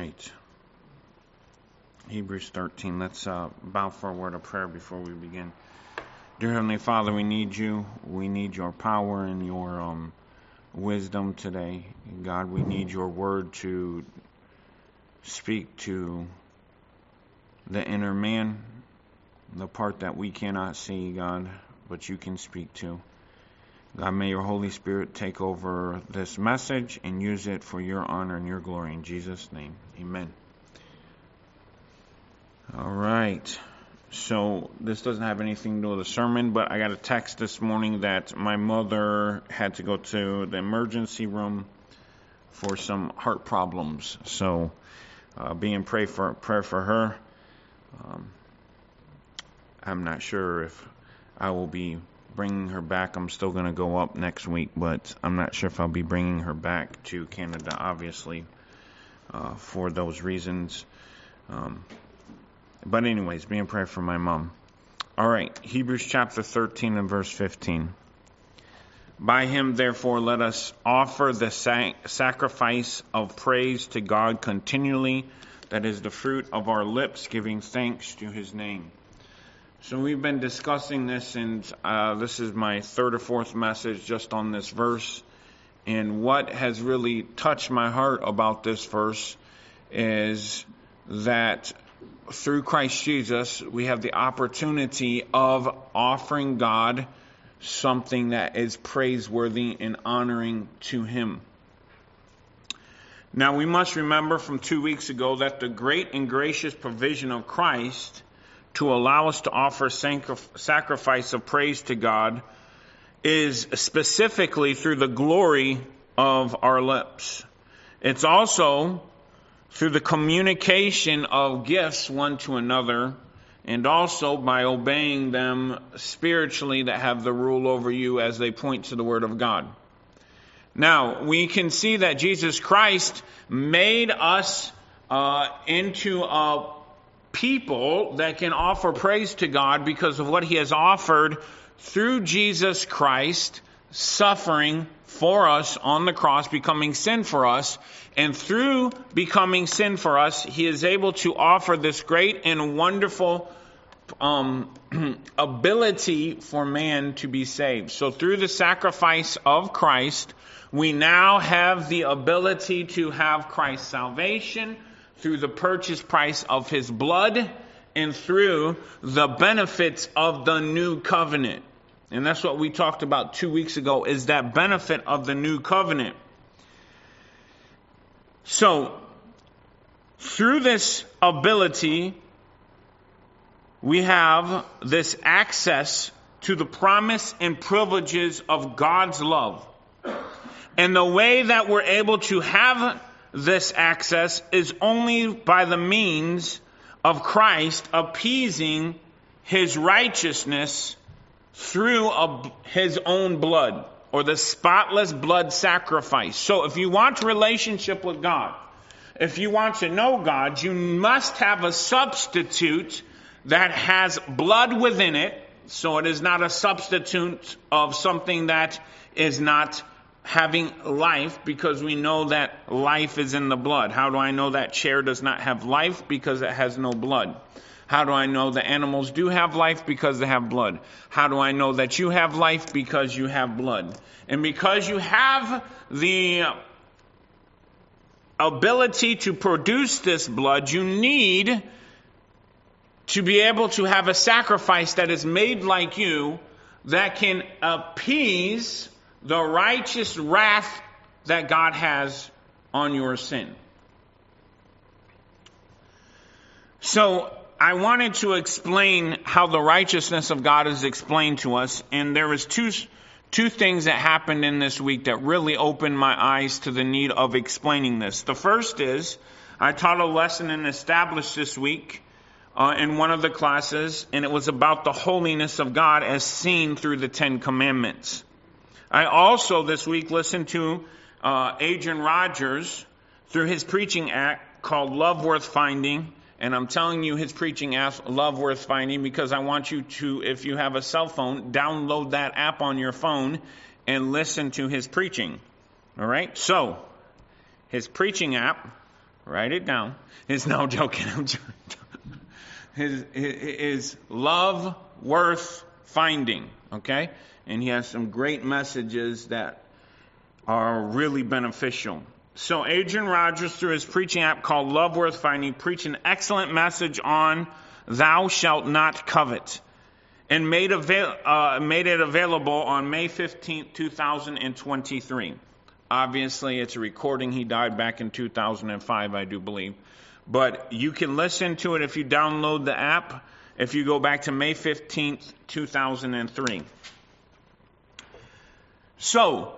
right. Hebrews 13. Let's bow for a word of prayer before we begin. Dear Heavenly Father, we need you. We need your power and your wisdom today. God, we need your word to speak to the inner man, the part that we cannot see, God, but you can speak to. God, may your Holy Spirit take over this message and use it for your honor and your glory. In Jesus' name, amen. All right. So this doesn't have anything to do with the sermon, but I got a text this morning that my mother had to go to the emergency room for some heart problems. So be in prayer for her. I'm not sure if I will be bringing her back. I'm still going to go up next week, but I'm not sure if I'll be bringing her back to Canada, obviously, for those reasons. But anyways, be in prayer for my mom. All right, Hebrews chapter 13 and verse 15. By him, therefore, let us offer the sacrifice of praise to God continually, that is the fruit of our lips, giving thanks to his name. So we've been discussing this, and this is my third or fourth message just on this verse. And what has really touched my heart about this verse is that through Christ Jesus, we have the opportunity of offering God something that is praiseworthy and honoring to him. Now, we must remember from 2 weeks ago that the great and gracious provision of Christ to allow us to offer sacrifice of praise to God is specifically through the glory of our lips. It's also through the communication of gifts one to another, and also by obeying them spiritually that have the rule over you as they point to the Word of God. Now, we can see that Jesus Christ made us into a people that can offer praise to God because of what he has offered through Jesus Christ suffering for us on the cross, becoming sin for us. And through becoming sin for us, he is able to offer this great and wonderful ability for man to be saved. So through the sacrifice of Christ, we now have the ability to have Christ's salvation through the purchase price of his blood and through the benefits of the new covenant. And that's what we talked about 2 weeks ago, is that benefit of the new covenant. So, through this ability, we have this access to the promise and privileges of God's love. And the way that we're able to have this access is only by the means of Christ appeasing his righteousness through his own blood, or the spotless blood sacrifice. So if you want a relationship with God, if you want to know God, you must have a substitute that has blood within it. So it is not a substitute of something that is not having life, because we know that life is in the blood. How do I know that chair does not have life? Because it has no blood. How do I know the animals do have life? Because they have blood. How do I know that you have life? Because you have blood. And because you have the ability to produce this blood, you need to be able to have a sacrifice that is made like you, that can appease the righteous wrath that God has on your sin. So I wanted to explain how the righteousness of God is explained to us, and there was two things that happened in this week that really opened my eyes to the need of explaining this. The first is, I taught a lesson in Established this week in one of the classes, and it was about the holiness of God as seen through the Ten Commandments. I also this week listened to Adrian Rogers through his preaching act called Love Worth Finding. And I'm telling you his preaching app, Love Worth Finding, because I want you to, if you have a cell phone, download that app on your phone and listen to his preaching. All right? So, his preaching app Write it down. No, joking. I'm joking. Is love worth finding? Okay? And he has some great messages that are really beneficial. So Adrian Rogers, through his preaching app called Love Worth Finding, preached an excellent message on Thou Shalt Not Covet, and made it available on May 15th, 2023. Obviously, it's a recording. He died back in 2005, I do believe. But you can listen to it if you download the app, if you go back to May 15th, 2003. So,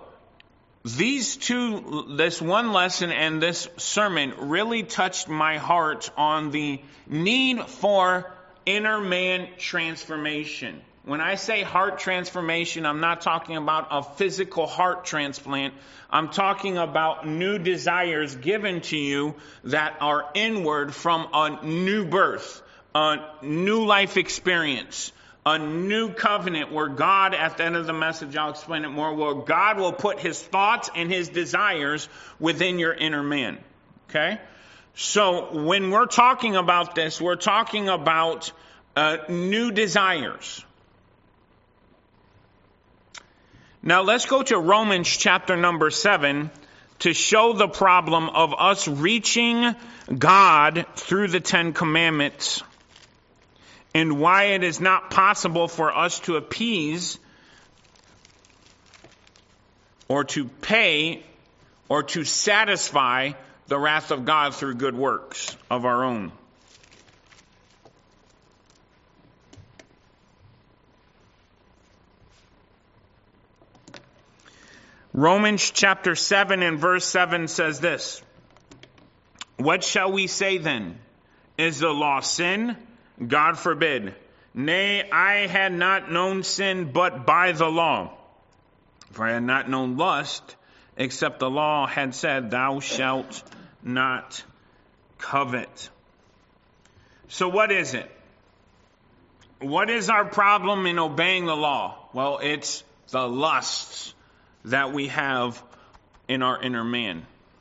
this one lesson and this sermon really touched my heart on the need for inner man transformation. When I say heart transformation, I'm not talking about a physical heart transplant. I'm talking about new desires given to you that are inward from a new birth, a new life experience, a new covenant where God, at the end of the message, I'll explain it more, where God will put his thoughts and his desires within your inner man. Okay? So when we're talking about this, we're talking about new desires. Now let's go to Romans chapter number 7 to show the problem of us reaching God through the Ten Commandments, and why it is not possible for us to appease or to pay or to satisfy the wrath of God through good works of our own. Romans chapter 7 and verse 7 says this: What shall we say then? Is the law sin? God forbid. Nay, I had not known sin but by the law. For I had not known lust, except the law had said, Thou shalt not covet. So what is it? What is our problem in obeying the law? Well, it's the lusts that we have in our inner man.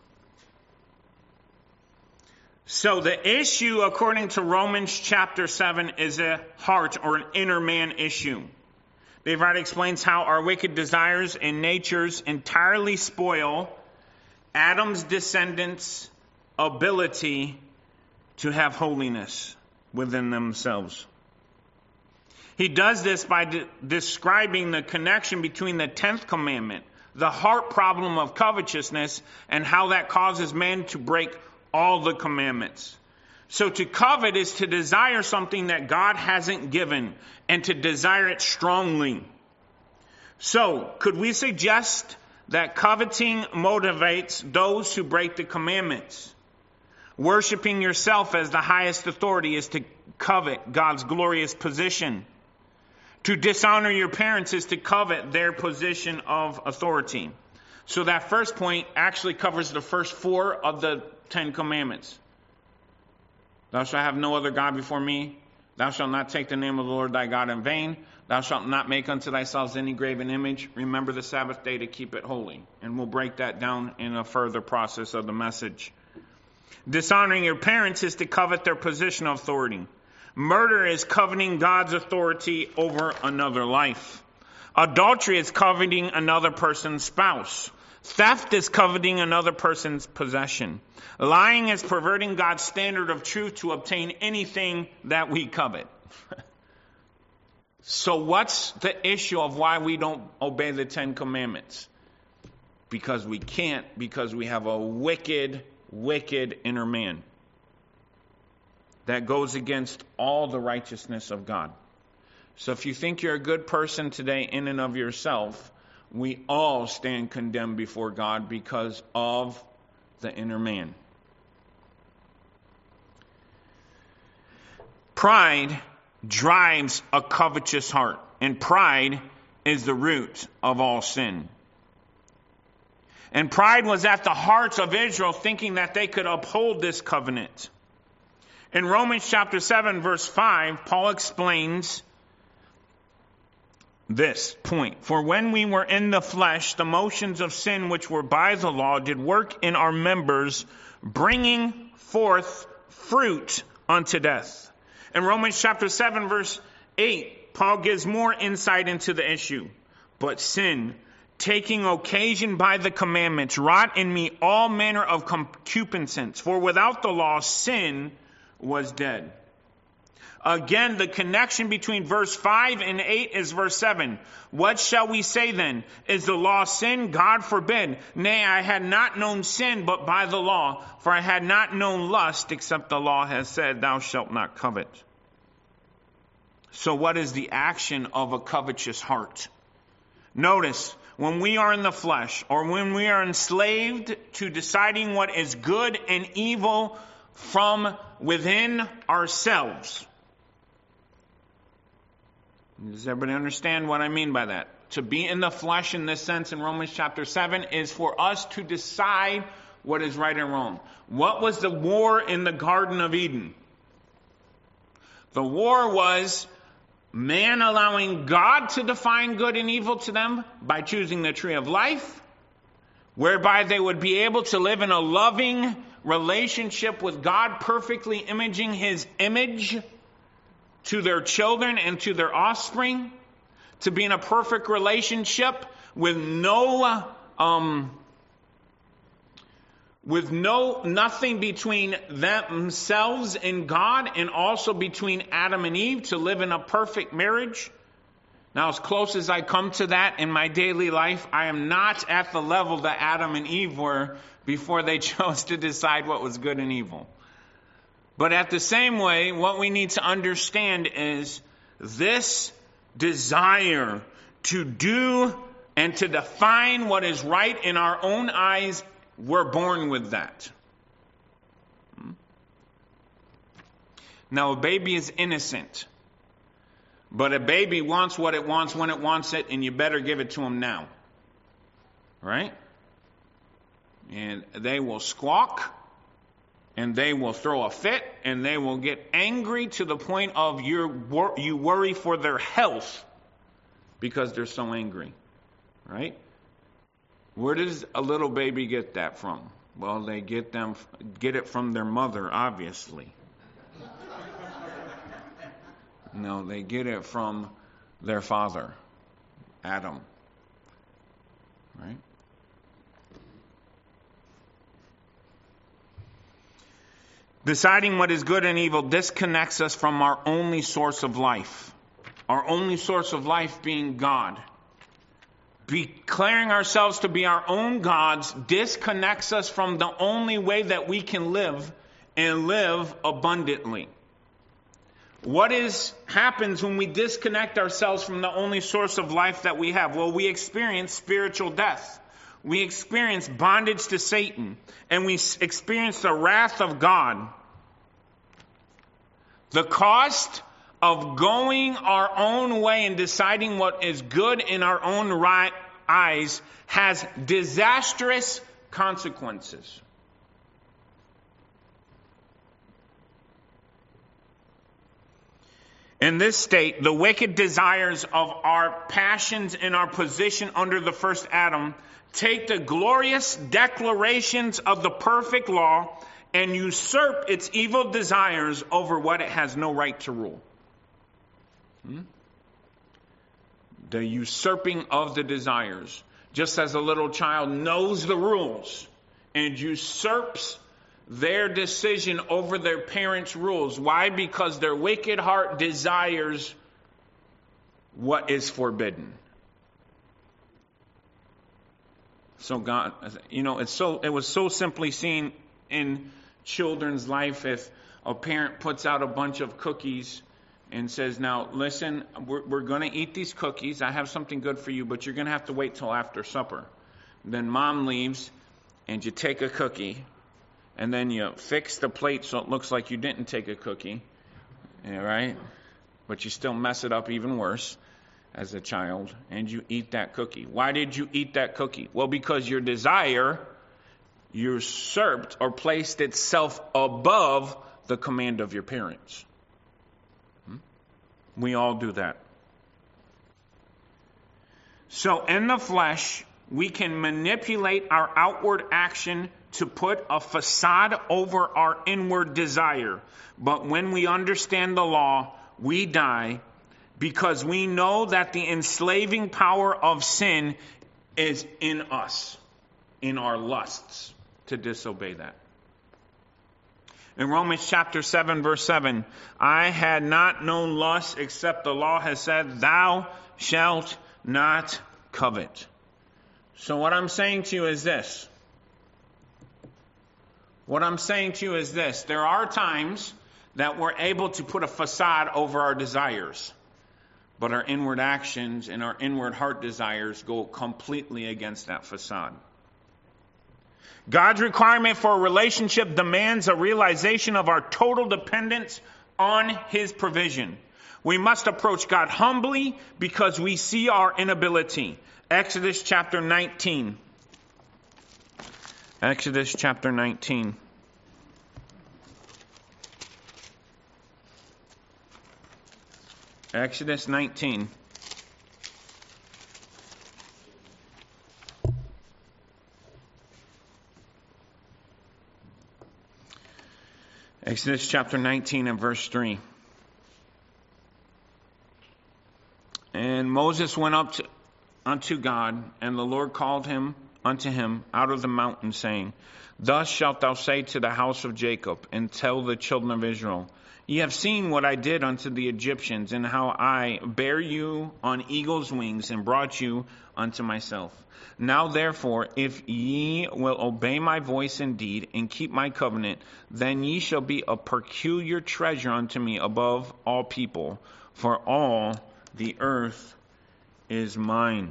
So the issue, according to Romans chapter 7, is a heart or an inner man issue. Dave Wright explains how our wicked desires and natures entirely spoil Adam's descendants' ability to have holiness within themselves. He does this by describing the connection between the 10th commandment, the heart problem of covetousness, and how that causes man to break all the commandments. So to covet is to desire something that God hasn't given, and to desire it strongly. So, could we suggest that coveting motivates those who break the commandments? Worshipping yourself as the highest authority is to covet God's glorious position. To dishonor your parents is to covet their position of authority. So that first point actually covers the first 4 of the 10 commandments. Thou shalt have no other God before me. Thou shalt not take the name of the Lord thy God in vain. Thou shalt not make unto thyself any graven image. Remember the Sabbath day to keep it holy. And we'll break that down in a further process of the message. Dishonoring your parents is to covet their position of authority. Murder is coveting God's authority over another life. Adultery is coveting another person's spouse. Theft is coveting another person's possession. Lying is perverting God's standard of truth to obtain anything that we covet. So what's the issue of why we don't obey the 10 commandments? Because we can't, because we have a wicked, wicked inner man that goes against all the righteousness of God. So if you think you're a good person today in and of yourself, we all stand condemned before God because of the inner man. Pride drives a covetous heart, and pride is the root of all sin. And pride was at the hearts of Israel, thinking that they could uphold this covenant. In Romans chapter 7, verse 5, Paul explains this point. For when we were in the flesh, the motions of sin which were by the law did work in our members, bringing forth fruit unto death. In Romans chapter 7, verse 8, Paul gives more insight into the issue. But sin, taking occasion by the commandments, wrought in me all manner of concupiscence. For without the law, sin was dead. Again, the connection between verse 5 and 8 is verse 7. What shall we say then? Is the law sin? God forbid. Nay, I had not known sin but by the law, for I had not known lust, except the law has said, thou shalt not covet. So what is the action of a covetous heart? Notice, when we are in the flesh, or when we are enslaved to deciding what is good and evil from within ourselves. Does everybody understand what I mean by that? To be in the flesh in this sense in Romans chapter 7 is for us to decide what is right and wrong. What was the war in the Garden of Eden? The war was man allowing God to define good and evil to them by choosing the tree of life, whereby they would be able to live in a loving relationship with God, perfectly imaging His image to their children and to their offspring, to be in a perfect relationship with nothing between themselves and God, and also between Adam and Eve, to live in a perfect marriage. Now, as close as I come to that in my daily life, I am not at the level that Adam and Eve were before they chose to decide what was good and evil. But at the same way, what we need to understand is this desire to do and to define what is right in our own eyes, we're born with that. Now, a baby is innocent, but a baby wants what it wants when it wants it, and you better give it to them now. Right? And they will squawk, and they will throw a fit, and they will get angry to the point of you worry for their health because they're so angry. Right? Where does a little baby get that from? Well, they get it from their mother, obviously. No, they get it from their father, Adam. Right? Deciding what is good and evil disconnects us from our only source of life. Our only source of life being God. Declaring ourselves to be our own gods disconnects us from the only way that we can live and live abundantly. What happens when we disconnect ourselves from the only source of life that we have? Well, we experience spiritual death. We experience bondage to Satan, and we experience the wrath of God. The cost of going our own way and deciding what is good in our own eyes has disastrous consequences. In this state, the wicked desires of our passions and our position under the first Adam take the glorious declarations of the perfect law and usurp its evil desires over what it has no right to rule. The usurping of the desires. Just as a little child knows the rules and usurps their decision over their parents' rules. Why? Because their wicked heart desires what is forbidden. So God, it was so simply seen in children's life. If a parent puts out a bunch of cookies and says, now listen, we're going to eat these cookies. I have something good for you, but you're going to have to wait till after supper. Then mom leaves and you take a cookie and then you fix the plate so it looks like you didn't take a cookie. Yeah, right? But you still mess it up even worse as a child, and you eat that cookie. Why did you eat that cookie? Well, because your desire usurped or placed itself above the command of your parents. We all do that. So in the flesh, we can manipulate our outward action to put a facade over our inward desire. But when we understand the law, we die because we know that the enslaving power of sin is in us, in our lusts, to disobey that. In Romans chapter 7, verse 7, I had not known lust except the law has said, thou shalt not covet. So what I'm saying to you is this. There are times that we're able to put a facade over our desires, but our inward actions and our inward heart desires go completely against that facade. God's requirement for a relationship demands a realization of our total dependence on His provision. We must approach God humbly because we see our inability. Exodus chapter 19. Exodus chapter 19. Exodus 19. Exodus chapter 19 and verse 3. And Moses went up unto God, and the Lord called him unto him out of the mountain, saying, Thus shalt thou say to the house of Jacob, and tell the children of Israel, Ye have seen what I did unto the Egyptians, and how I bare you on eagle's wings, and brought you unto myself. Now therefore, if ye will obey my voice indeed, and keep my covenant, then ye shall be a peculiar treasure unto me above all people, for all the earth is mine.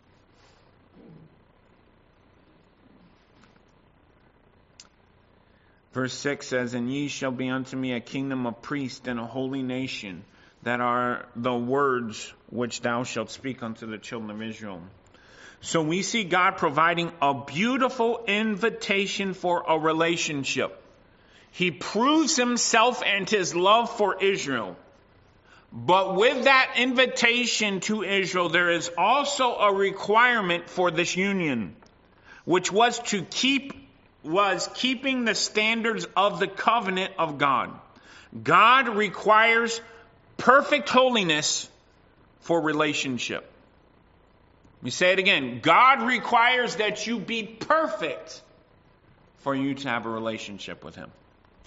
Verse 6 says, And ye shall be unto me a kingdom of priests and a holy nation, that are the words which thou shalt speak unto the children of Israel. So we see God providing a beautiful invitation for a relationship. He proves Himself and His love for Israel. But with that invitation to Israel, there is also a requirement for this union, which was keeping the standards of the covenant of God. God requires perfect holiness for relationship. Let me say it again. God requires that you be perfect for you to have a relationship with Him.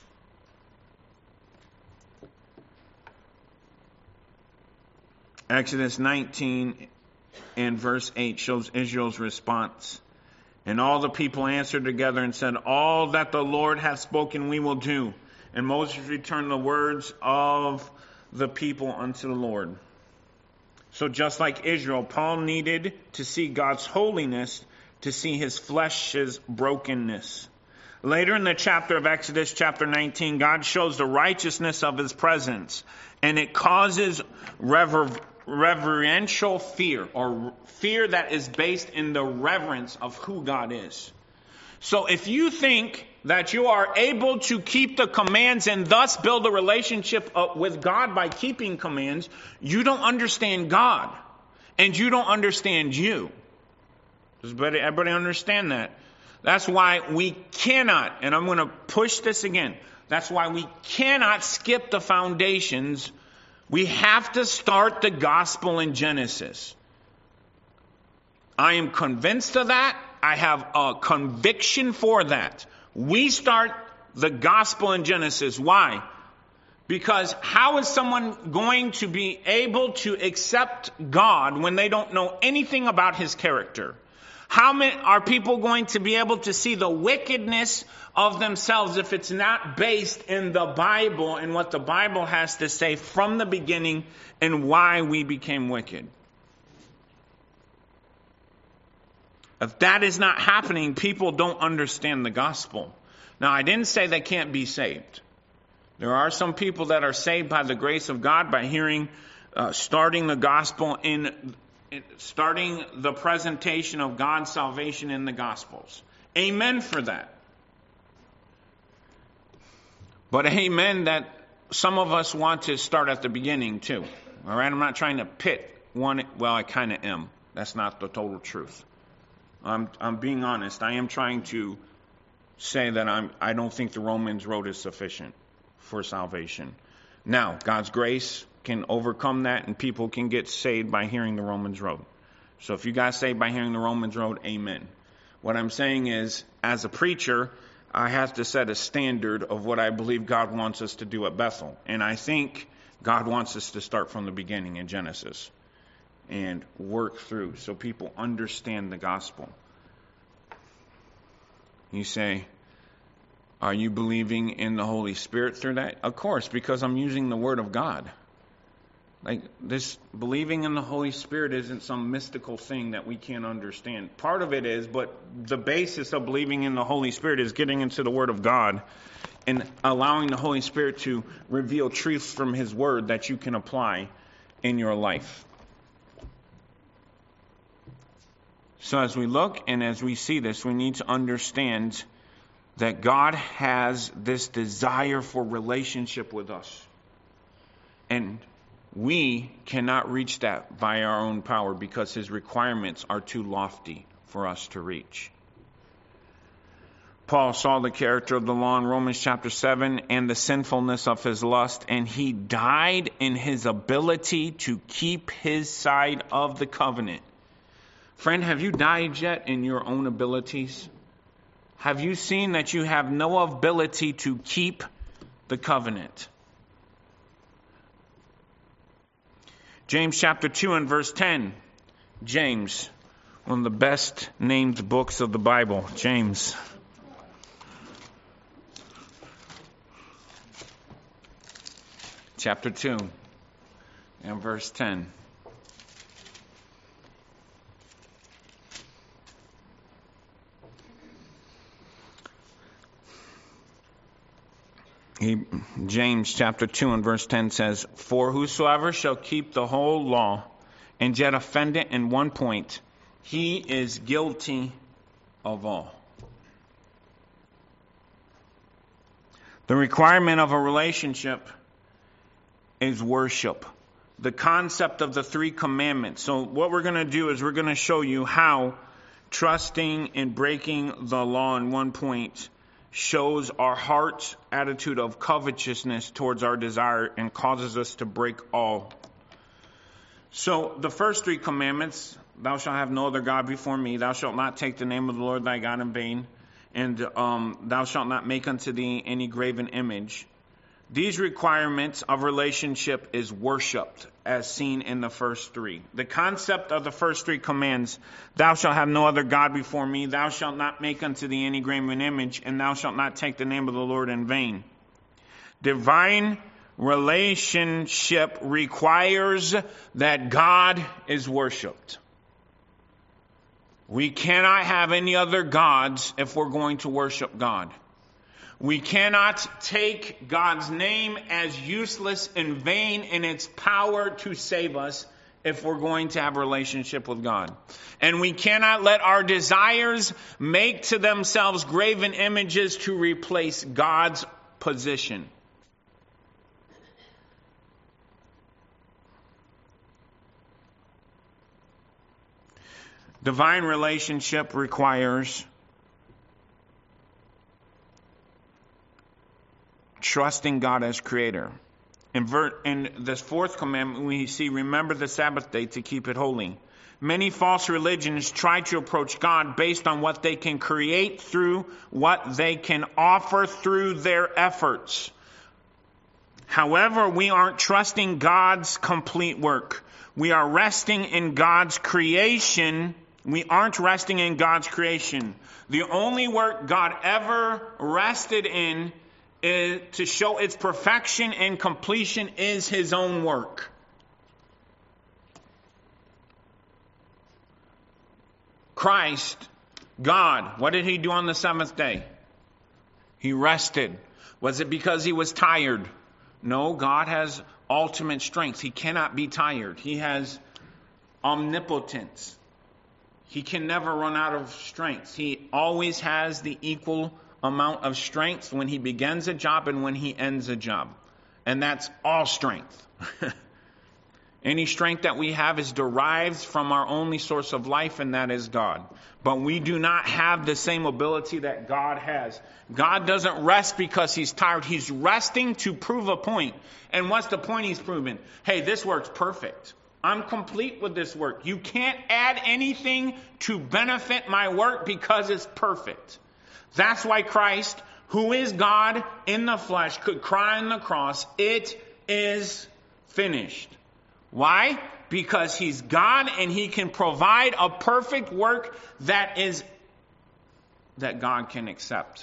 Exodus 19 and verse 8 shows Israel's response. And all the people answered together and said, All that the Lord hath spoken we will do. And Moses returned the words of the people unto the Lord. So just like Israel, Paul needed to see God's holiness to see his flesh's brokenness. Later in the chapter of Exodus, chapter 19, God shows the righteousness of His presence. And it causes reverential fear, or fear that is based in the reverence of who God is. So if you think that you are able to keep the commands and thus build a relationship with God by keeping commands, you don't understand God, and you don't understand you. Does everybody understand that? That's why we cannot, and I'm going to push this again, that's why we cannot skip the foundations. We have to start the gospel in Genesis. I am convinced of that. I have a conviction for that. We start the gospel in Genesis. Why? Because how is someone going to be able to accept God when they don't know anything about His character? How many are people going to be able to see the wickedness of themselves if it's not based in the Bible and what the Bible has to say from the beginning and why we became wicked? If that is not happening, people don't understand the gospel. Now, I didn't say they can't be saved. There are some people that are saved by the grace of God by hearing, starting the gospel starting the presentation of God's salvation in the Gospels. Amen for that. But amen that some of us want to start at the beginning too. All right, I'm not trying to pit one. Well, I kind of am. That's not the total truth. I'm being honest. I am trying to say that I don't think the Romans road is sufficient for salvation. Now, God's grace can overcome that, and people can get saved by hearing the Romans road. So if you got saved by hearing the Romans road, amen. What I'm saying is, as a preacher, I have to set a standard of what I believe God wants us to do at Bethel. And I think God wants us to start from the beginning in Genesis and work through so people understand the gospel. You say, are you believing in the Holy Spirit through that? Of course, because I'm using the Word of God. Like, this believing in the Holy Spirit isn't some mystical thing that we can't understand. Part of it is, but the basis of believing in the Holy Spirit is getting into the Word of God and allowing the Holy Spirit to reveal truths from His Word that you can apply in your life. So as we look and as we see this, we need to understand that God has this desire for relationship with us. And we cannot reach that by our own power because His requirements are too lofty for us to reach. Paul saw the character of the law in Romans chapter 7 and the sinfulness of his lust, and he died in his ability to keep his side of the covenant. Friend, have you died yet in your own abilities? Have you seen that you have no ability to keep the covenant? James chapter 2 and verse 10. James, one of the best named books of the Bible. James. Chapter 2 and verse 10. James chapter 2 and verse 10 says, "For whosoever shall keep the whole law and yet offend it in one point, he is guilty of all." The requirement of a relationship is worship. The concept of the 3 commandments. So what we're going to do is we're going to show you how trusting and breaking the law in one point shows our heart's attitude of covetousness towards our desire and causes us to break all. So the first 3 commandments, thou shalt have no other God before me, thou shalt not take the name of the Lord thy God in vain, and thou shalt not make unto thee any graven image. These requirements of relationship is worshipped, as seen in the first 3. The concept of the first 3 commands, thou shalt have no other God before me, thou shalt not make unto thee any graven image, and thou shalt not take the name of the Lord in vain. Divine relationship requires that God is worshipped. We cannot have any other gods if we're going to worship God. We cannot take God's name as useless and vain in its power to save us if we're going to have a relationship with God. And we cannot let our desires make to themselves graven images to replace God's position. Divine relationship requires trusting God as creator. In this 4th commandment, we see, remember the Sabbath day to keep it holy. Many false religions try to approach God based on what they can create through what they can offer through their efforts. However, we aren't trusting God's complete work. We are resting in God's creation. We aren't resting in God's creation. The only work God ever rested in to show its perfection and completion is His own work. Christ, God, what did He do on the 7th day? He rested. Was it because He was tired? No, God has ultimate strength. He cannot be tired. He has omnipotence. He can never run out of strength. He always has the equal amount of strength when He begins a job and when He ends a job. And that's all strength. Any strength that we have is derived from our only source of life, and that is God. But we do not have the same ability that God has. God doesn't rest because he's tired. He's resting to prove a point. And what's the point he's proving? Hey, this work's perfect. I'm complete with this work. You can't add anything to benefit my work because it's perfect. That's why Christ, who is God in the flesh, could cry on the cross, "It is finished." Why? Because he's God and he can provide a perfect work that God can accept.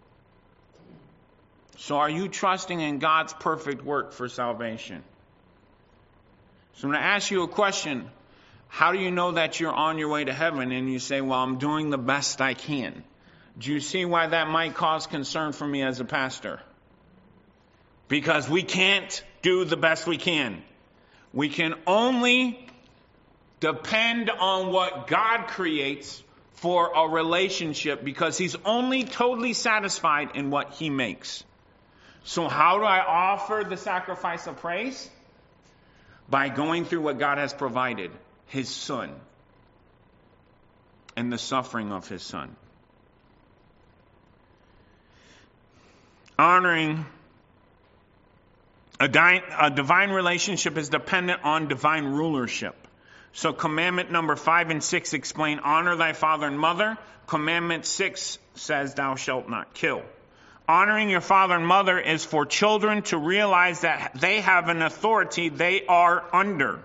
So are you trusting in God's perfect work for salvation? So I'm going to ask you a question. How do you know that you're on your way to heaven? And you say, well, I'm doing the best I can. Do you see why that might cause concern for me as a pastor? Because we can't do the best we can. We can only depend on what God creates for a relationship because he's only totally satisfied in what he makes. So how do I offer the sacrifice of praise? By going through what God has provided, his Son, and the suffering of his Son. Honoring a divine relationship is dependent on divine rulership. So commandment number 5 and 6 explain, honor thy father and mother. Commandment 6 says, thou shalt not kill. Honoring your father and mother is for children to realize that they have an authority they are under.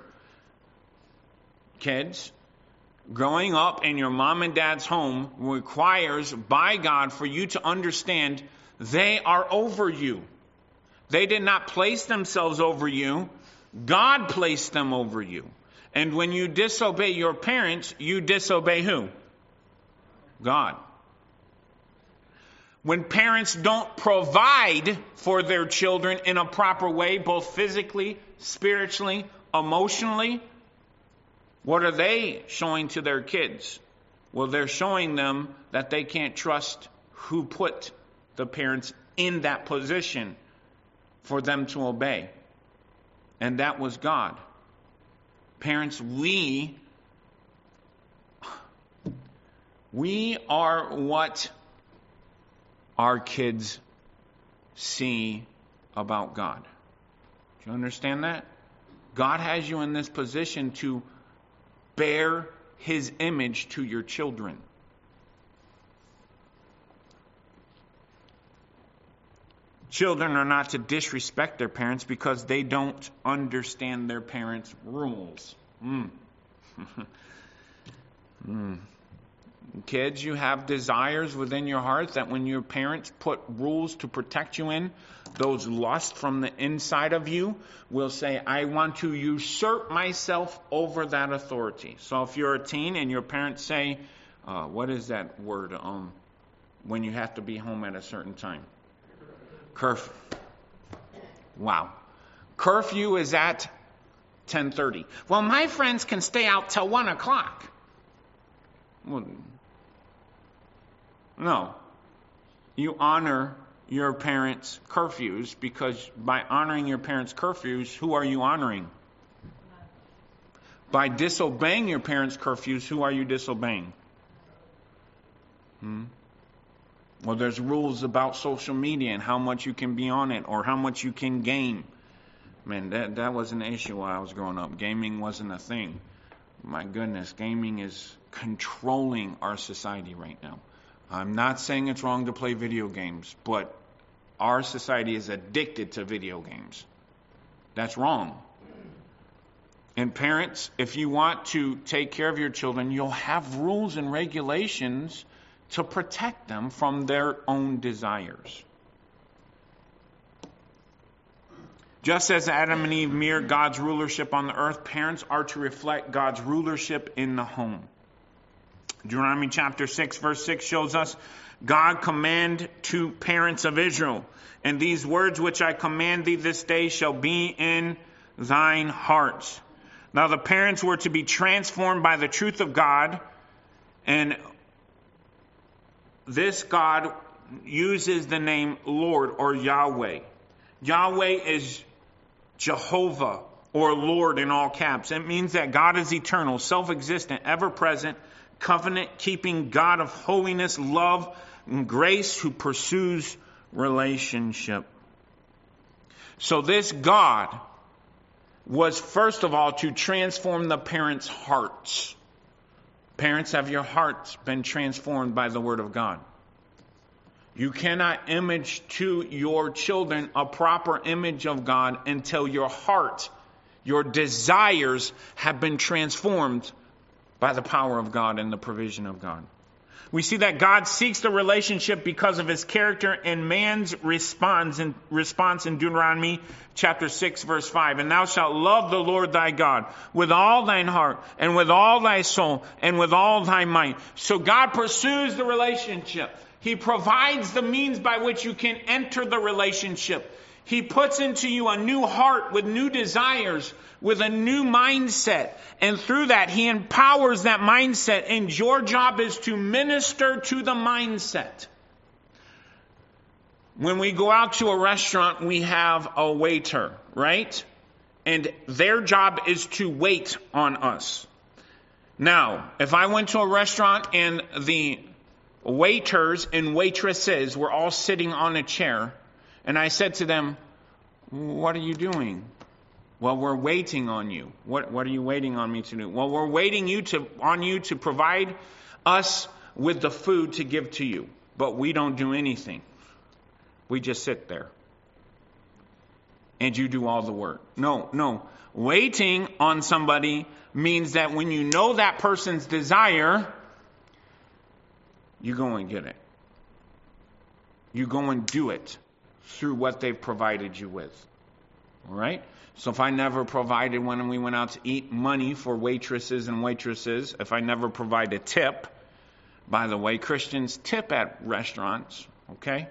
Kids, growing up in your mom and dad's home requires by God for you to understand they are over you. They did not place themselves over you. God placed them over you. And when you disobey your parents, you disobey who? God. When parents don't provide for their children in a proper way, both physically, spiritually, emotionally, what are they showing to their kids? Well, they're showing them that they can't trust who put the parents in that position for them to obey. And that was God. Parents, we are what our kids see about God. Do you understand that? God has you in this position to bear his image to your children. Children are not to disrespect their parents because they don't understand their parents' rules. Kids, you have desires within your heart that when your parents put rules to protect you in, those lusts from the inside of you will say, I want to usurp myself over that authority. So if you're a teen and your parents say, what is that word? When you have to be home at a certain time. Curfew. Wow. Curfew is at 10:30. Well, my friends can stay out till 1 o'clock. Well, no. You honor your parents' curfews because by honoring your parents' curfews, who are you honoring? By disobeying your parents' curfews, who are you disobeying? Well, there's rules about social media and how much you can be on it or how much you can game. Man, that was an issue while I was growing up. Gaming wasn't a thing. My goodness, gaming is controlling our society right now. I'm not saying it's wrong to play video games, but our society is addicted to video games. That's wrong. And parents, if you want to take care of your children, you'll have rules and regulations to protect them from their own desires. Just as Adam and Eve mirrored God's rulership on the earth, parents are to reflect God's rulership in the home. Deuteronomy chapter 6 verse 6 shows us God command to parents of Israel, and these words which I command thee this day shall be in thine hearts. Now the parents were to be transformed by the truth of God, and this God uses the name Lord or Yahweh. Yahweh is Jehovah or Lord in all caps. It means that God is eternal, self-existent, ever-present, covenant-keeping God of holiness, love, and grace who pursues relationship. So this God was, first of all, to transform the parents' hearts. Parents, have your hearts been transformed by the Word of God? You cannot image to your children a proper image of God until your heart, your desires have been transformed by the power of God and the provision of God. We see that God seeks the relationship because of his character, and man's response in Deuteronomy chapter 6 verse 5. And thou shalt love the Lord thy God with all thine heart and with all thy soul and with all thy might. So God pursues the relationship. He provides the means by which you can enter the relationship. He puts into you a new heart with new desires, with a new mindset. And through that, he empowers that mindset. And your job is to minister to the mindset. When we go out to a restaurant, we have a waiter, right? And their job is to wait on us. Now, if I went to a restaurant and the waiters and waitresses were all sitting on a chair, and I said to them, "What are you doing?" "Well, we're waiting on you." What are you waiting on me to do?" "Well, we're waiting on you to provide us with the food to give to you. But we don't do anything. We just sit there. And you do all the work." No. Waiting on somebody means that when you know that person's desire, you go and get it. You go and do it through what they've provided you with. All right? So if I never provided, when we went out to eat, money for waitresses and waitresses, if I never provide a tip, by the way, Christians tip at restaurants, okay?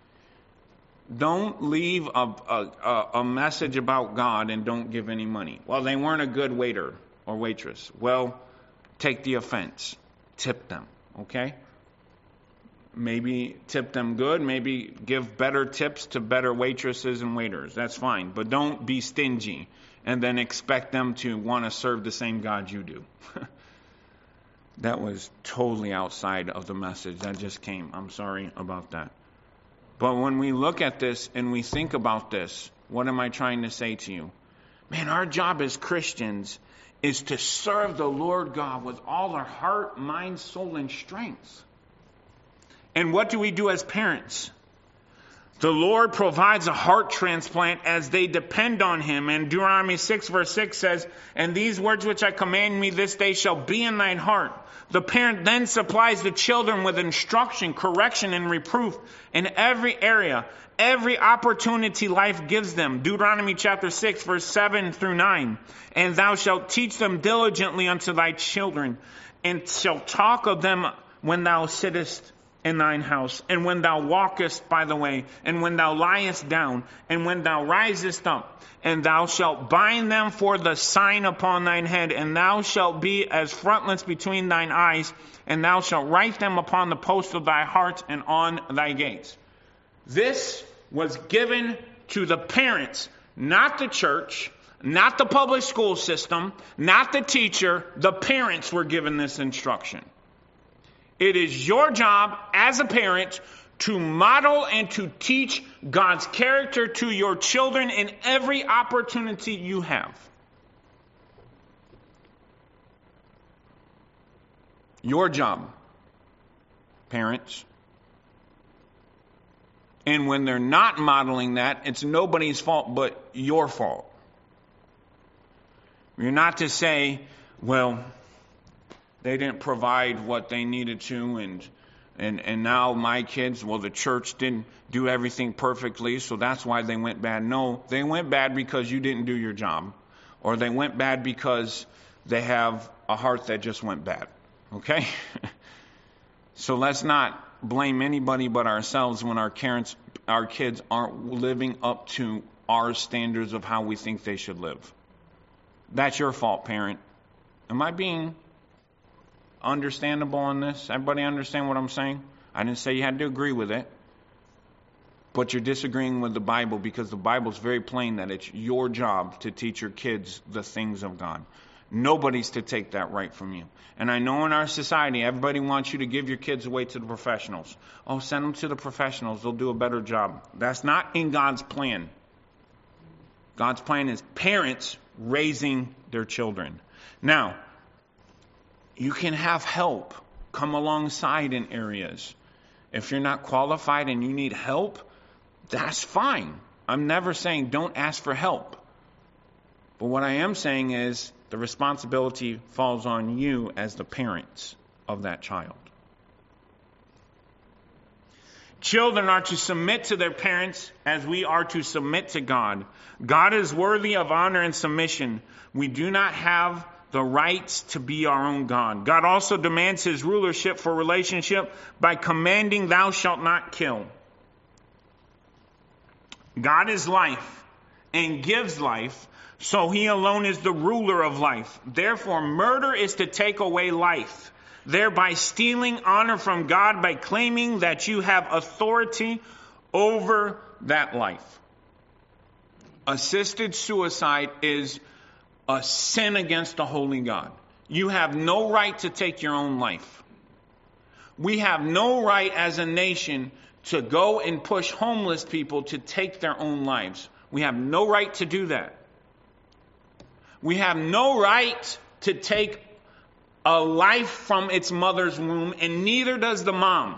Don't leave a message about God and don't give any money. Well, they weren't a good waiter or waitress. Well, take the offense. Tip them, okay? Maybe tip them good. Maybe give better tips to better waitresses and waiters. That's fine. But don't be stingy and then expect them to want to serve the same God you do. That was totally outside of the message that just came. I'm sorry about that. But when we look at this and we think about this, what am I trying to say to you? Man, our job as Christians is to serve the Lord God with all our heart, mind, soul, and strength. And what do we do as parents? The Lord provides a heart transplant as they depend on him. And Deuteronomy 6 verse 6 says, "And these words which I command me this day shall be in thine heart." The parent then supplies the children with instruction, correction, and reproof in every area, every opportunity life gives them. Deuteronomy chapter 6 verse 7 through 9. "And thou shalt teach them diligently unto thy children, and shalt talk of them when thou sittest in thine house, and when thou walkest by the way, and when thou liest down, and when thou risest up. And thou shalt bind them for the sign upon thine head, and thou shalt be as frontlets between thine eyes, and thou shalt write them upon the post of thy heart and on thy gates." This was given to the parents, not the church, not the public school system, not the teacher. The parents were given this instruction. It is your job as a parent to model and to teach God's character to your children in every opportunity you have. Your job, parents. And when they're not modeling that, it's nobody's fault but your fault. You're not to say, "Well, they didn't provide what they needed to, and now my kids, well, the church didn't do everything perfectly, so that's why they went bad." No, they went bad because you didn't do your job. Or they went bad because they have a heart that just went bad. Okay? So let's not blame anybody but ourselves when our kids aren't living up to our standards of how we think they should live. That's your fault, parent. Am I being understandable on this? Everybody understand what I'm saying? I didn't say you had to agree with it. But you're disagreeing with the Bible, because the Bible's very plain that it's your job to teach your kids the things of God. Nobody's to take that right from you. And I know in our society, everybody wants you to give your kids away to the professionals. Oh, send them to the professionals. They'll do a better job. That's not in God's plan. God's plan is parents raising their children. Now, you can have help come alongside in areas. If you're not qualified and you need help, that's fine. I'm never saying don't ask for help. But what I am saying is the responsibility falls on you as the parents of that child. Children are to submit to their parents as we are to submit to God. God is worthy of honor and submission. We do not have the rights to be our own God. God also demands his rulership for relationship by commanding, thou shalt not kill. God is life and gives life, so he alone is the ruler of life. Therefore, murder is to take away life, thereby stealing honor from God by claiming that you have authority over that life. Assisted suicide is a sin against the holy God. You have no right to take your own life. We have no right as a nation to go and push homeless people to take their own lives. We have no right to do that. We have no right to take a life from its mother's womb, and neither does the mom.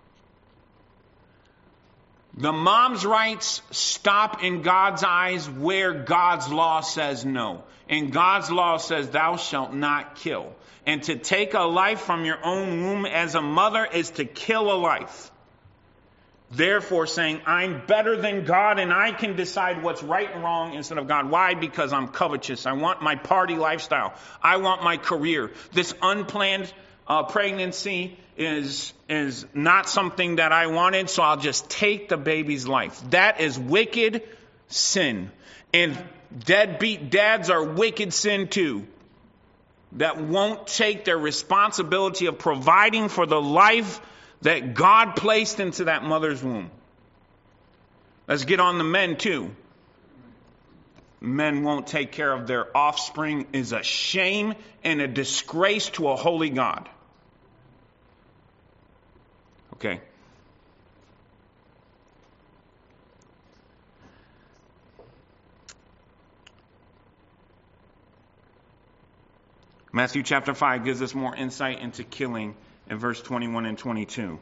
The mom's rights stop in God's eyes where God's law says no. And God's law says thou shalt not kill. And to take a life from your own womb as a mother is to kill a life. Therefore saying, I'm better than God and I can decide what's right and wrong instead of God. Why? Because I'm covetous. I want my party lifestyle. I want my career. This unplanned pregnancy is not something that I wanted, so I'll just take the baby's life. That is wicked sin. And deadbeat dads are wicked sin too. That won't take their responsibility of providing for the life that God placed into that mother's womb. Let's get on the men too. Men won't take care of their offspring is a shame and a disgrace to a holy God. Okay. Matthew chapter 5 gives us more insight into killing in verse 21 and 22.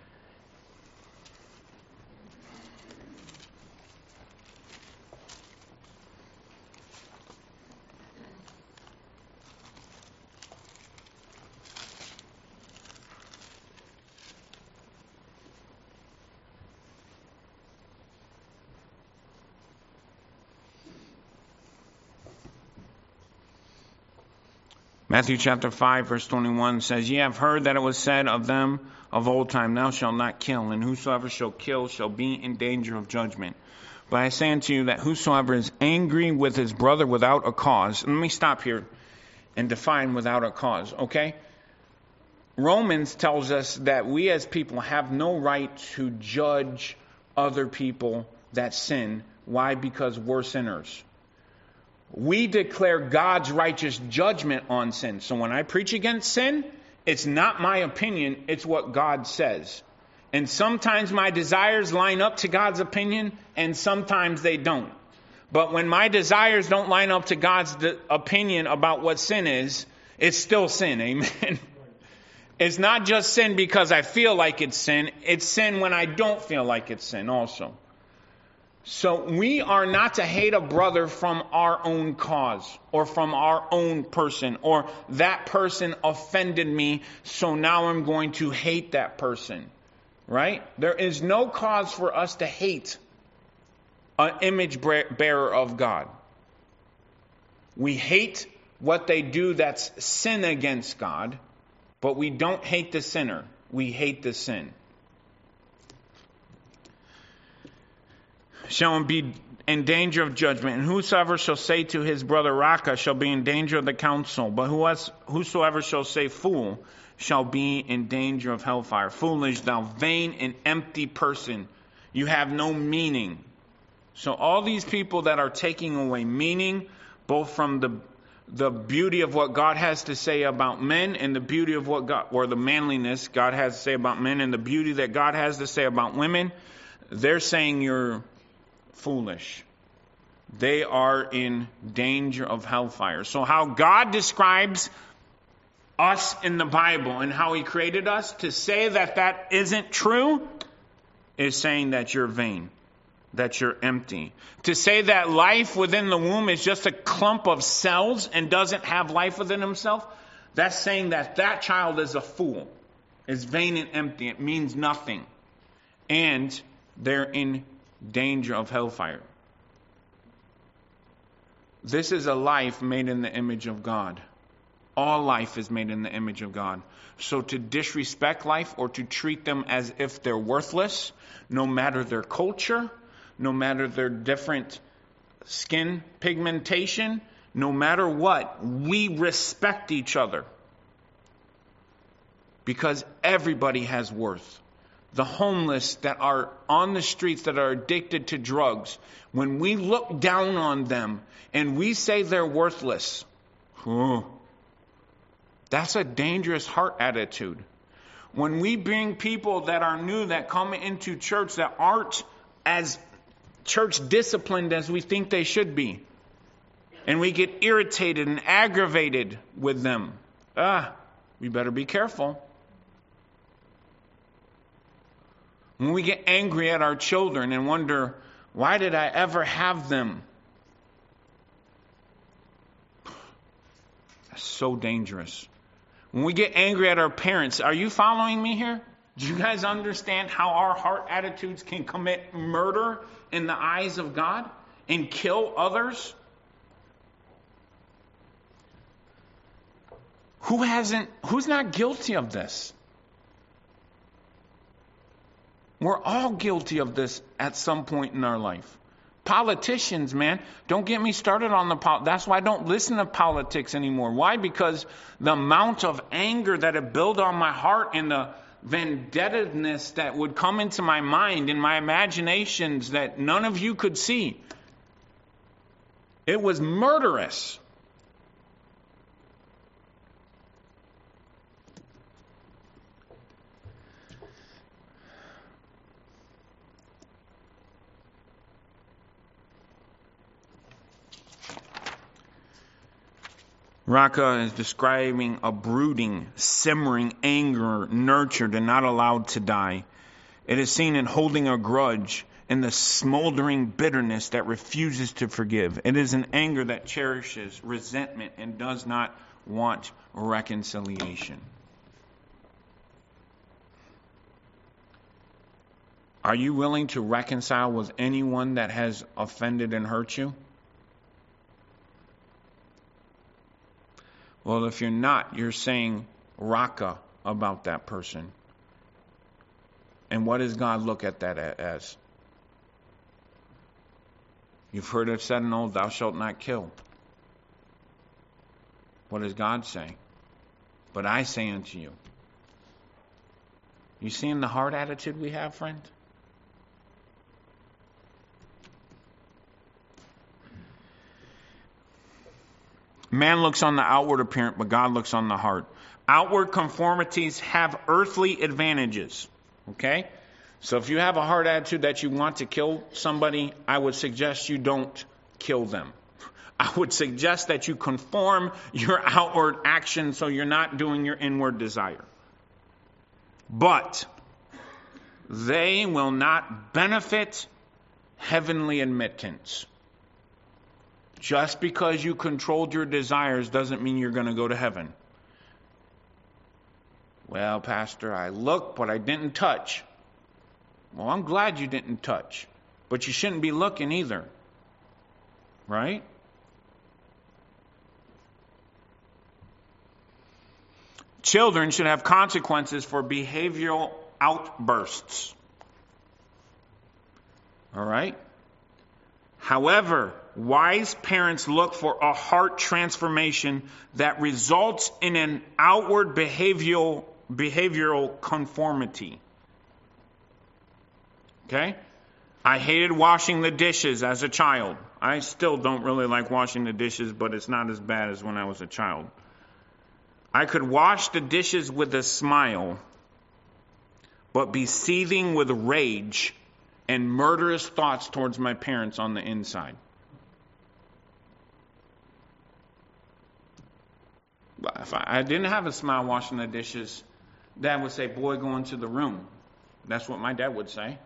Matthew chapter 5 verse 21 says, Ye have heard that it was said of them of old time, Thou shalt not kill, and whosoever shall kill shall be in danger of judgment. But I say unto you that whosoever is angry with his brother without a cause, and let me stop here and define without a cause, okay? Romans tells us that we as people have no right to judge other people that sin. Why? Because we're sinners. We declare God's righteous judgment on sin. So when I preach against sin, it's not my opinion, it's what God says. And sometimes my desires line up to God's opinion, and sometimes they don't. But when my desires don't line up to God's opinion about what sin is, it's still sin, amen? It's not just sin because I feel like it's sin when I don't feel like it's sin also. So we are not to hate a brother from our own cause or from our own person, or that person offended me, so now I'm going to hate that person, right? There is no cause for us to hate an image bearer of God. We hate what they do that's sin against God, but we don't hate the sinner. We hate the sin. Shall be in danger of judgment, and whosoever shall say to his brother Raca shall be in danger of the council, but whosoever shall say fool shall be in danger of hellfire. Foolish, thou vain and empty person, You have no meaning. So all these people that are taking away meaning, both from the beauty of what God has to say about men and the beauty of what God, or the manliness God has to say about men and the beauty that God has to say about women, they're saying you're foolish. They are in danger of hellfire. So how God describes us in the Bible and how He created us, to say that that isn't true is saying that you're vain, that you're empty. To say that life within the womb is just a clump of cells and doesn't have life within himself, that's saying that that child is a fool, is vain and empty. It means nothing. And they're in danger of hellfire. This is a life made in the image of God. All life is made in the image of God. So to disrespect life or to treat them as if they're worthless, no matter their culture, no matter their different skin pigmentation, no matter what, we respect each other. Because everybody has worth. The homeless that are on the streets, that are addicted to drugs, when we look down on them and we say they're worthless, that's a dangerous heart attitude. When we bring people that are new, that come into church, that aren't as church disciplined as we think they should be, and we get irritated and aggravated with them, we better be careful. When we get angry at our children and wonder, why did I ever have them? That's so dangerous. When we get angry at our parents, are you following me here? Do you guys understand how our heart attitudes can commit murder in the eyes of God and kill others? Who's not guilty of this? We're all guilty of this at some point in our life. Politicians, man, don't get me started on that's why I don't listen to politics anymore. Why? Because the amount of anger that it built on my heart and the vendettiveness that would come into my mind and my imaginations that none of you could see. It was murderous. Raka is describing a brooding, simmering anger nurtured and not allowed to die. It is seen in holding a grudge, in the smoldering bitterness that refuses to forgive. It is an anger that cherishes resentment and does not want reconciliation. Are you willing to reconcile with anyone that has offended and hurt you? Well, if you're not, you're saying Raka about that person. And what does God look at that as? You've heard it said in old, thou shalt not kill. What does God say? But I say unto you. You seeing the heart attitude we have, friend? Man looks on the outward appearance, but God looks on the heart. Outward conformities have earthly advantages. Okay? So if you have a heart attitude that you want to kill somebody, I would suggest you don't kill them. I would suggest that you conform your outward action so you're not doing your inward desire. But they will not benefit heavenly admittance. Just because you controlled your desires doesn't mean you're going to go to heaven. Well, Pastor, I looked, but I didn't touch. Well, I'm glad you didn't touch. But you shouldn't be looking either. Right? Children should have consequences for behavioral outbursts. All right? However, wise parents look for a heart transformation that results in an outward behavioral conformity. Okay? I hated washing the dishes as a child. I still don't really like washing the dishes, but it's not as bad as when I was a child. I could wash the dishes with a smile, but be seething with rage and murderous thoughts towards my parents on the inside. If I didn't have a smile washing the dishes, Dad would say, "Boy, go into the room." That's what my dad would say.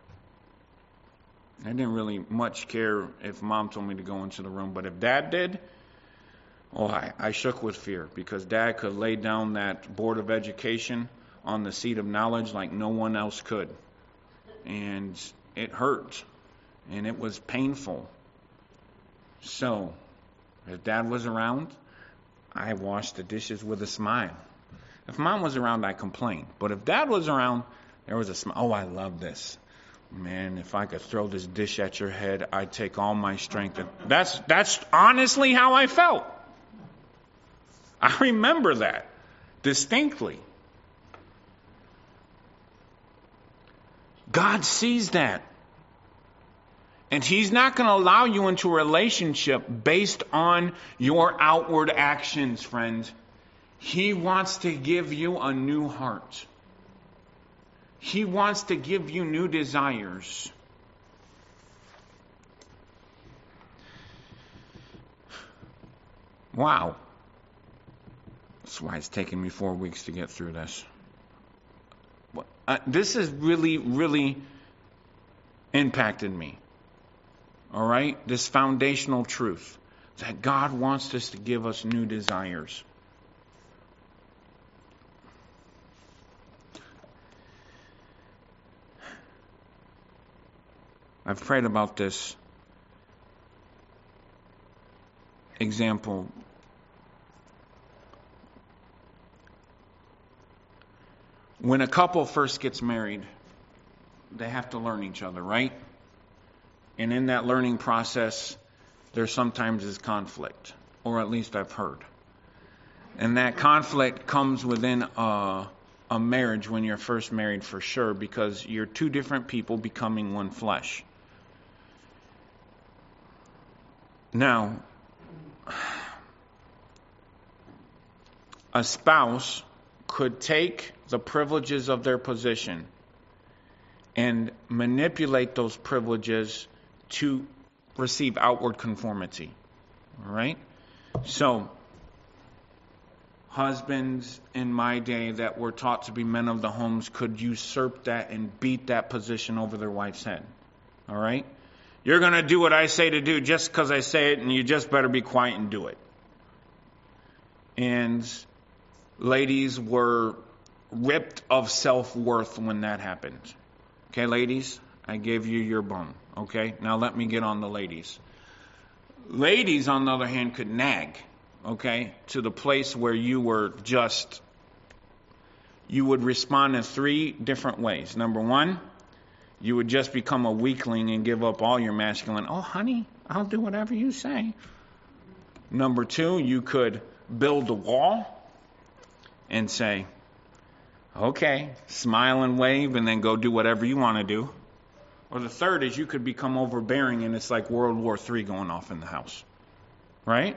I didn't really much care if Mom told me to go into the room, but if Dad did, I shook with fear, because Dad could lay down that Board of Education on the seat of knowledge like no one else could. And it hurt, and it was painful. So, if Dad was around, I washed the dishes with a smile. If Mom was around, I complained. But if Dad was around, there was a smile. Oh, I love this. Man, if I could throw this dish at your head, I'd take all my strength. That's honestly how I felt. I remember that distinctly. God sees that. And He's not going to allow you into a relationship based on your outward actions, friend. He wants to give you a new heart. He wants to give you new desires. Wow. That's why it's taken me 4 weeks to get through this. This has really, really impacted me. All right? This foundational truth that God wants us to give us new desires. I've prayed about this example. When a couple first gets married, they have to learn each other, right? And in that learning process, there sometimes is conflict, or at least I've heard. And that conflict comes within a marriage when you're first married, for sure, because you're two different people becoming one flesh. Now, a spouse could take the privileges of their position and manipulate those privileges to receive outward conformity. All right? So, husbands in my day that were taught to be men of the homes could usurp that and beat that position over their wife's head. All right? You're going to do what I say to do just because I say it, and you just better be quiet and do it. And ladies were ripped of self-worth when that happened. Okay, ladies? I gave you your bone. Okay? Now let me get on the ladies. Ladies, on the other hand, could nag. Okay? To the place where you would respond in 3 different ways. Number 1, you would just become a weakling and give up all your masculine. Oh, honey, I'll do whatever you say. Number 2, you could build a wall and say, okay, smile and wave, and then go do whatever you want to do. Or the third is you could become overbearing, and it's like World War III going off in the house. Right?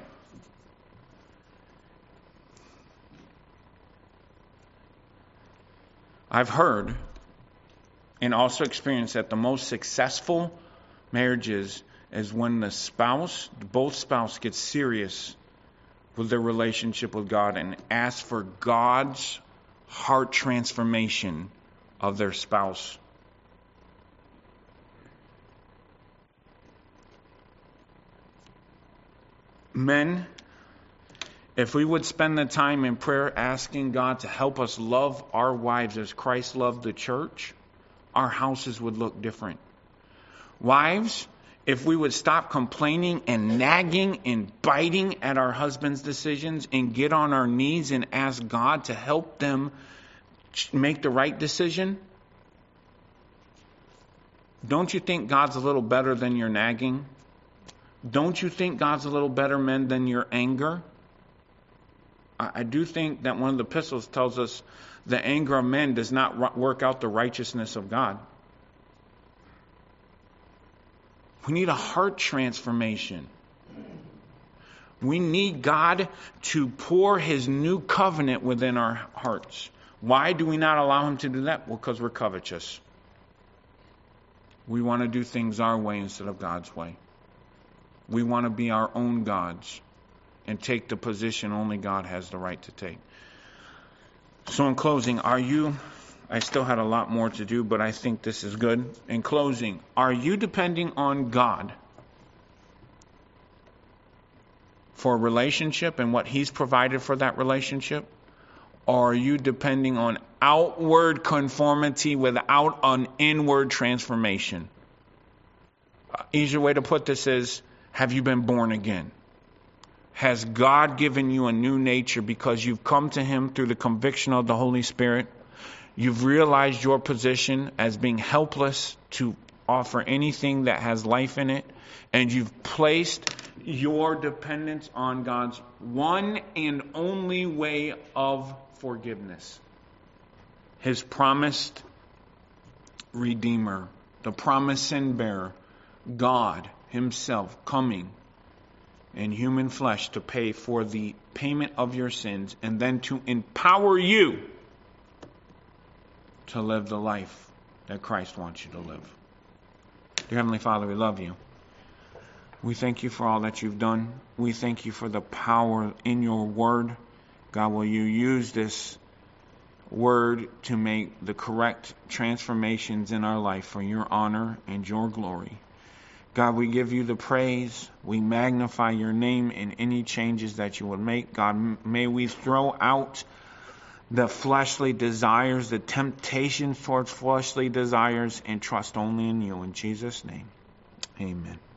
I've heard and also experienced that the most successful marriages is when both spouses get serious with their relationship with God and ask for God's heart transformation of their spouse. Men, if we would spend the time in prayer asking God to help us love our wives as Christ loved the church, our houses would look different. Wives, if we would stop complaining and nagging and biting at our husband's decisions and get on our knees and ask God to help them make the right decision, don't you think God's a little better than your nagging? Don't you think God's a little better, men, than your anger? I do think that one of the epistles tells us the anger of men does not work out the righteousness of God. We need a heart transformation. We need God to pour His new covenant within our hearts. Why do we not allow Him to do that? Well, because we're covetous. We want to do things our way instead of God's way. We want to be our own gods and take the position only God has the right to take. So in closing, I still had a lot more to do, but I think this is good. In closing, are you depending on God for a relationship and what He's provided for that relationship? Or are you depending on outward conformity without an inward transformation? Easier way to put this is, have you been born again? Has God given you a new nature because you've come to Him through the conviction of the Holy Spirit? You've realized your position as being helpless to offer anything that has life in it, and you've placed your dependence on God's one and only way of forgiveness. His promised Redeemer, the promised sin bearer, God Himself coming in human flesh to pay for the payment of your sins and then to empower you to live the life that Christ wants you to live. Dear Heavenly Father, we love you. We thank you for all that you've done. We thank you for the power in your word. God, will you use this word to make the correct transformations in our life for your honor and your glory. God, we give you the praise. We magnify your name in any changes that you would make. God, may we throw out the fleshly desires, the temptation towards fleshly desires, and trust only in you. In Jesus' name, amen.